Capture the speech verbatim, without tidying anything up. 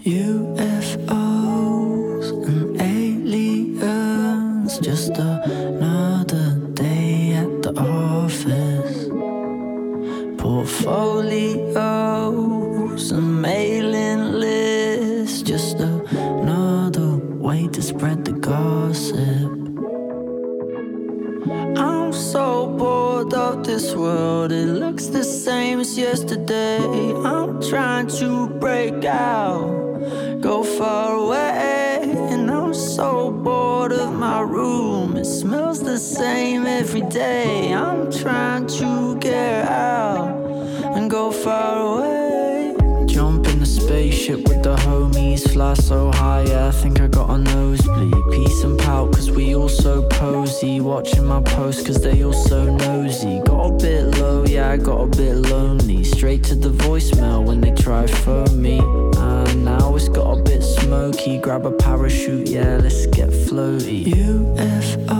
U F Os and aliens, just another day at the office. Portfolios and mailing lists, just another way to spread the gossip. I'm so bored of this world, it looks the same as yesterday. I'm trying to break out, go far away, and I'm so bored of my room. It smells the same every day. I'm trying to get out and go far away. Jump in the spaceship with the homies, fly so high, yeah, I think I got a nosebleed. Peace and pout, cause we all so posy, watching my posts cause they all so nosy. Got a bit low, yeah, I got a bit lonely. Straight to the voicemail when they try phone me. And now it's got a bit smoky, grab a parachute, yeah, let's get floaty. U F O